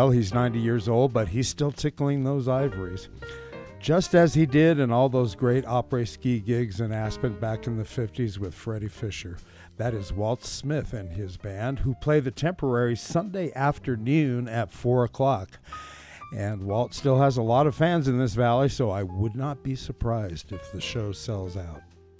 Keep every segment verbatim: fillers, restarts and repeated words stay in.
Well, he's ninety years old, but he's still tickling those ivories, just as he did in all those great après-ski gigs in Aspen back in the fifties with Freddie Fisher. That is Walt Smith and his band, who play the Temporary Sunday afternoon at four o'clock. And Walt still has a lot of fans in this valley, so I would not be surprised if the show sells out.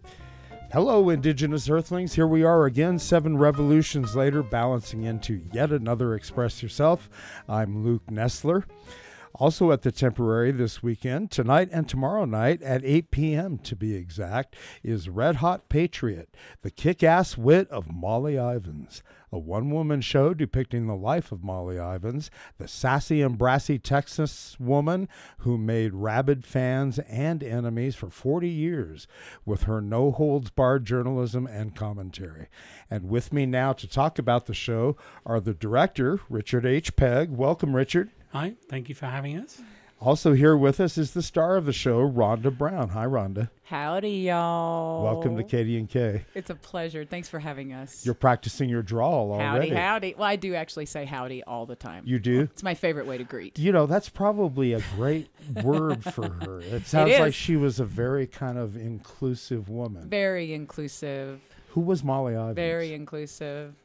Hello, Indigenous Earthlings. Here we are again, seven revolutions later, balancing into yet another Express Yourself. I'm Luke Nestler. Also at the Temporary this weekend, tonight and tomorrow night at eight p.m. to be exact, is Red Hot Patriot, the kick-ass wit of Molly Ivins, a one-woman show depicting the life of Molly Ivins, the sassy and brassy Texas woman who made rabid fans and enemies for forty years with her no-holds-barred journalism and commentary. And with me now to talk about the show are the director, Richard H. Pegg. Welcome, Richard. Hi, thank you for having us. Also here with us is the star of the show, Rhonda Brown. Hi, Rhonda. Howdy, y'all. Welcome to Katie and Kay. It's a pleasure. Thanks for having us. You're practicing your drawl already. Howdy, howdy. Well, I do actually say howdy all the time. You do? It's my favorite way to greet. You know, that's probably a great word for her. It sounds It like is. she was a very kind of inclusive woman. Very inclusive. Who was Molly Ivins? Very inclusive.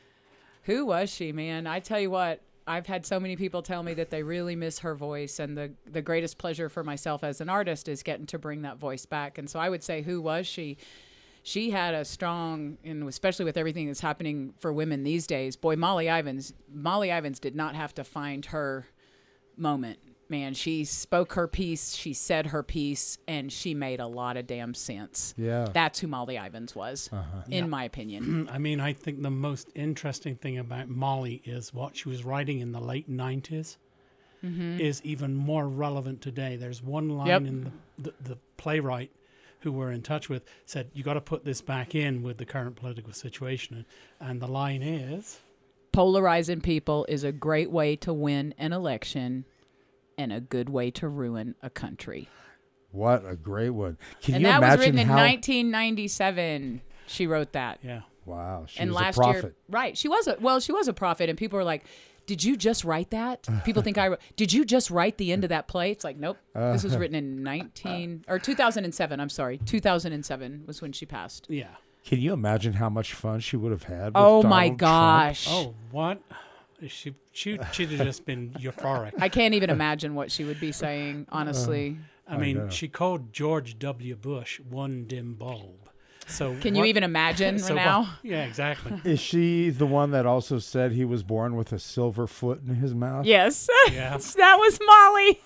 Who was she, man? I tell you what. I've had so many people tell me that they really miss her voice, and the, the greatest pleasure for myself as an artist is getting to bring that voice back. And so I would say, who was she? She had a strong, and especially with everything that's happening for women these days, boy, Molly Ivins, Molly Ivins did not have to find her moment. Man, she spoke her piece, she said her piece, and she made a lot of damn sense. Yeah. That's who Molly Ivins was, Uh-huh. in Yeah. my opinion. I mean, I think the most interesting thing about Molly is what she was writing in the late nineties Mm-hmm. is even more relevant today. There's one line Yep. in the, the, the playwright who we're in touch with said, you got to put this back in with the current political situation. And the line is... Polarizing people is a great way to win an election and a good way to ruin a country. What a great one. Can and you that was imagine written in how... nineteen ninety-seven. She wrote that. Yeah. Wow, she and was last a prophet. year, right? She was a well. She was a prophet, and people were like, "Did you just write that?" People think I wrote. Did you just write the end of that play? It's like, nope. This was written in nineteen or two thousand seven. I'm sorry, two thousand seven was when she passed. Yeah. Can you imagine how much fun she would have had with Oh my Donald Trump? gosh! Oh, what? She, she, she'd have just been euphoric. I can't even imagine what she would be saying. Honestly, I I mean, know. she called George W. Bush one dim bulb. So can you what- even imagine so now? what- yeah, exactly. Is she the one that also said he was born with a silver foot in his mouth? Yes, Yeah. that was Molly.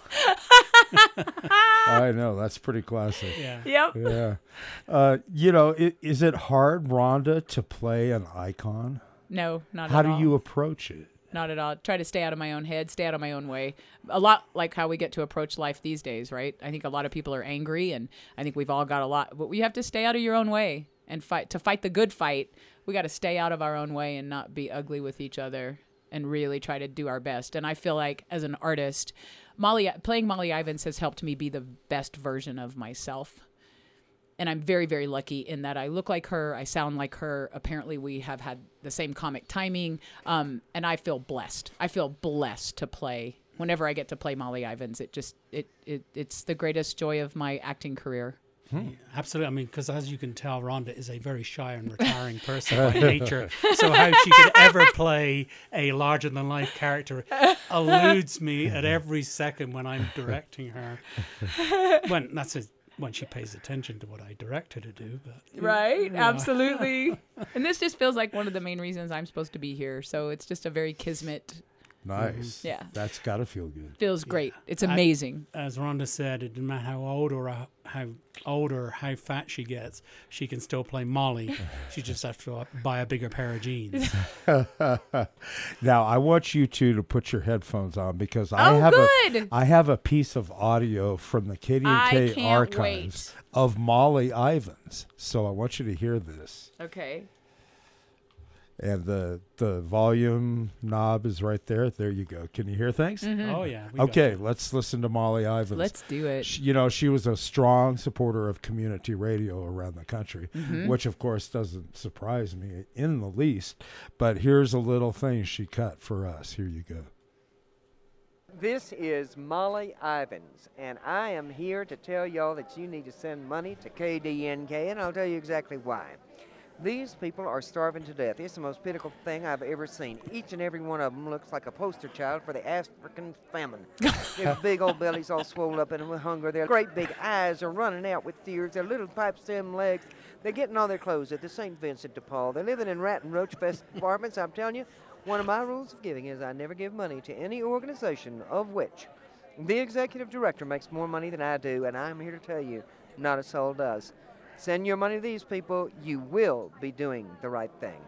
I know. That's pretty classic. Yeah. Yep. Yeah. Uh, you know, i- is it hard, Rhonda, to play an icon? No, not How at do all. you approach it? Not at all. Try to stay out of my own head, stay out of my own way. A lot like how we get to approach life these days, right? I think a lot of people are angry, and I think we've all got a lot, but we have to stay out of your own way and fight. To fight the good fight, we got to stay out of our own way and not be ugly with each other and really try to do our best. And I feel like as an artist, Molly, playing Molly Ivins has helped me be the best version of myself. And I'm very, very lucky in that I look like her. I sound like her. Apparently, we have had the same comic timing. Um, and I feel blessed. I feel blessed to play. Whenever I get to play Molly Ivins, it just it, it it's the greatest joy of my acting career. Yeah, absolutely. I mean, because as you can tell, Rhonda is a very shy and retiring person by nature. So how she could ever play a larger-than-life character eludes me at every second when I'm directing her. When that's a, when she pays attention to what I direct her to do. But Right? Yeah. Absolutely. And this just feels like one of the main reasons I'm supposed to be here. So it's just a very kismet. Nice. Yeah. That's got to feel good. Feels great. It's I- amazing. as Rhonda said, it doesn't matter how old or how, how old or how fat she gets, she can still play Molly. She just has to buy a bigger pair of jeans. Now, I want you two to put your headphones on because I Oh, have good. a I have a piece of audio from the Katie and I Kay can't archives of Molly Ivins. So I want you to hear this. Okay. And the the volume knob is right there. There you go. Can you hear things? Oh, yeah. we got Okay, you. let's listen to Molly Ivins. Let's do it. She, you know, she was a strong supporter of community radio around the country, Mm-hmm. which of course doesn't surprise me in the least. But here's a little thing she cut for us. Here you go. This is Molly Ivins, and I am here to tell y'all that you need to send money to K D N K, and I'll tell you exactly why. These people are starving to death. It's the most pitiful thing I've ever seen. Each and every one of them looks like a poster child for the African famine. Their big old bellies all swollen up and with hunger. Their great big eyes are running out with tears. Their little pipe stem legs, they're getting all their clothes at the Saint Vincent de Paul. They're living in rat and roach fest apartments. I'm telling you, one of my rules of giving is I never give money to any organization of which the executive director makes more money than I do, and I'm here to tell you, not a soul does. Send your money to these people. You will be doing the right thing.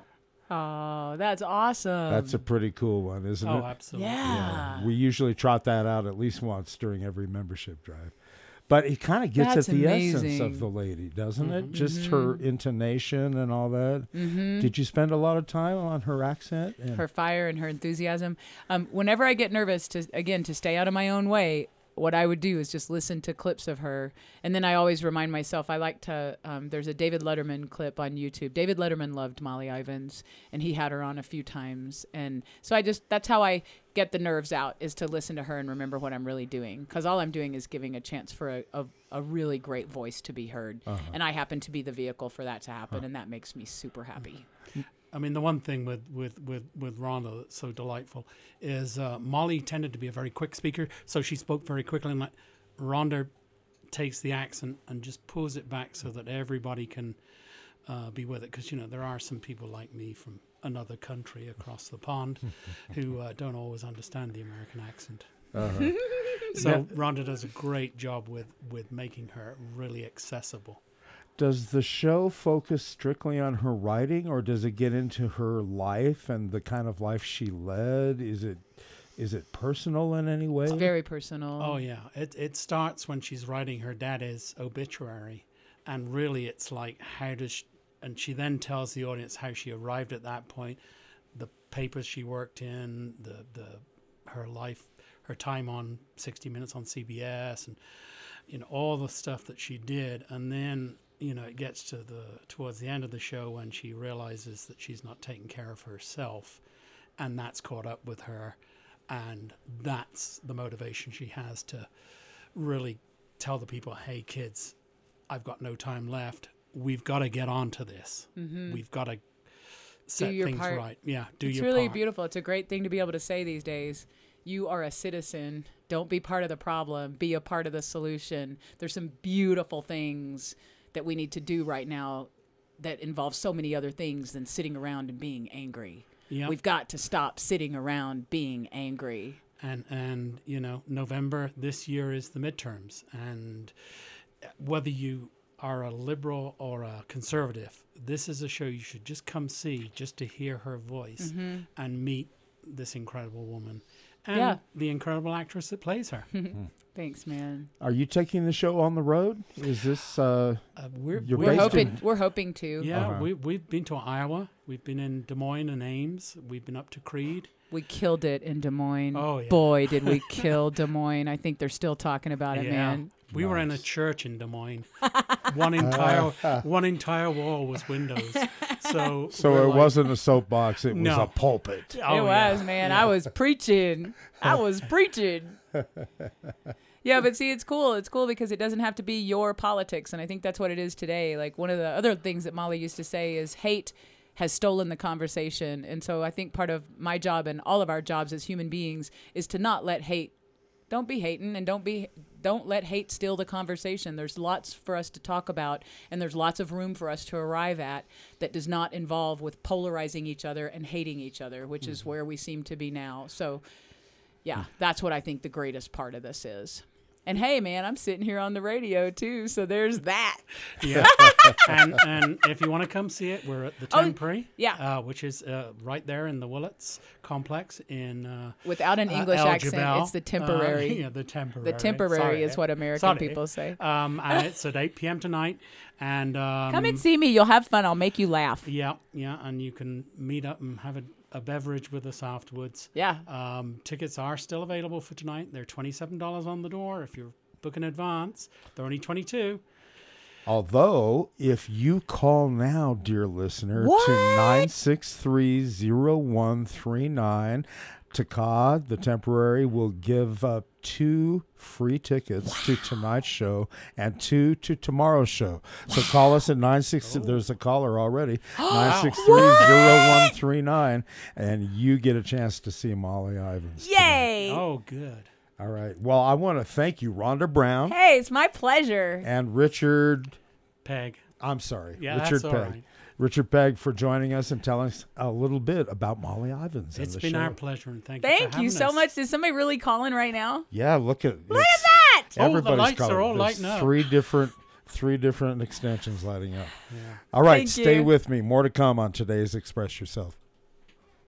Oh, that's awesome. That's a pretty cool one, isn't Oh, it? absolutely. Yeah. We usually trot that out at least once during every membership drive. But it kind of gets That's at the essence amazing. of the lady, doesn't Mhm. it? Just her intonation and all that. Mm-hmm. Did you spend a lot of time on her accent? And Her fire and her enthusiasm. Um, whenever I get nervous, to again to stay out of my own way, what I would do is just listen to clips of her, and then I always remind myself. I like to. Um, there's a David Letterman clip on YouTube. David Letterman loved Molly Ivins, and he had her on a few times, and so I just that's how I get the nerves out, is to listen to her and remember what I'm really doing, because all I'm doing is giving a chance for a, a, a really great voice to be heard, Uh-huh. and I happen to be the vehicle for that to happen, and that makes me super happy. I mean, the one thing with, with, with, with Rhonda that's so delightful is uh, Molly tended to be a very quick speaker, so she spoke very quickly. And like, Rhonda takes the accent and just pulls it back so that everybody can uh, be with it. Because, you know, there are some people like me from another country across the pond who uh, don't always understand the American accent. uh-huh. So Yeah. Rhonda does a great job with, with making her really accessible. Does the show focus strictly on her writing, or does it get into her life and the kind of life she led? Is it is it personal in any way? It's very personal. Oh yeah, it it starts when she's writing her dad's obituary, and really it's like how does she, and she then tells the audience how she arrived at that point, the papers she worked in, the the her life, her time on sixty minutes on C B S, and you know all the stuff that she did, and then you know it gets to the towards the end of the show when she realizes that she's not taking care of herself, and that's caught up with her. And that's the motivation she has to really tell the people, hey, kids, I've got no time left. We've got to get on to this. Mm-hmm. We've got to set your things part. right. Yeah, do It's your really part. beautiful. It's a great thing to be able to say these days. You are a citizen. Don't be part of the problem. Be a part of the solution. There's some beautiful things that we need to do right now that involve so many other things than sitting around and being angry. Yep. We've got to stop sitting around being angry. And, and, you know, November this year is the midterms. And whether you are a liberal or a conservative, this is a show you should just come see just to hear her voice Mm-hmm. and meet this incredible woman and Yeah. the incredible actress that plays her. Thanks, man. Are you taking the show on the road? Is this uh, Uh, we're You're We're based hoping. in- We're hoping to. Yeah, Uh-huh. we, we've been to Iowa. We've been in Des Moines and Ames. We've been up to Creed. We killed it in Des Moines. Oh, yeah. Boy, did we kill Des Moines. I think they're still talking about it, Yeah. man. We were in a Nice. church in Des Moines. one entire one entire wall was windows. So so we're it like, wasn't a soapbox, it was No. a pulpit. Oh, it yeah. was, man. I was preaching. I was preaching. Yeah, but see, it's cool. It's cool because it doesn't have to be your politics. And I think that's what it is today. Like, one of the other things that Molly used to say is hate has stolen the conversation. And so I think part of my job and all of our jobs as human beings is to not let hate, don't be hating, and don't be, don't let hate steal the conversation. There's lots for us to talk about, and there's lots of room for us to arrive at that does not involve with polarizing each other and hating each other, which is where we seem to be now. So yeah, that's what I think the greatest part of this is. And hey, man, I'm sitting here on the radio too, so there's that. Yeah. and and if you want to come see it, we're at the Oh, Temporary. yeah. Uh, which is uh, right there in the Willits complex in uh, Without an uh, English El accent, Jebel. it's the temporary. Uh, yeah, the temporary. The temporary Sorry. is what American Sorry. people say. Um, and it's at eight p.m. tonight. And um, Come and see me. You'll have fun. I'll make you laugh. Yeah, yeah, and you can meet up and have a, a beverage with us afterwards. Yeah. Um, tickets are still available for tonight. They're twenty-seven dollars on the door. If you're booking in advance, they're only twenty-two dollars. Although, if you call now, dear listener, What? to nine six three, zero one three nine, Takad, the temporary, will give up two free tickets wow. to tonight's show and two to tomorrow's show. Wow. So call us at nine six. Oh. There's a caller already. nine six three, zero one three nine, and you get a chance to see Molly Ivins. Yay! Tonight. Oh, good. All right. Well, I want to thank you, Rhonda Brown. Hey, it's my pleasure. And Richard Pegg. I'm sorry, yeah, Richard that's all Pegg. Right. Richard Pegg for joining us and telling us a little bit about Molly Ivins. It's the been show. our pleasure, and thank, thank you for you having so us. much. Is somebody really calling right now? Yeah, look at look at that. Everybody's oh, the lights calling. are all There's lighting up. Three different, three different extensions lighting up. Yeah. All right, Thank stay you. with me. More to come on today's Express Yourself.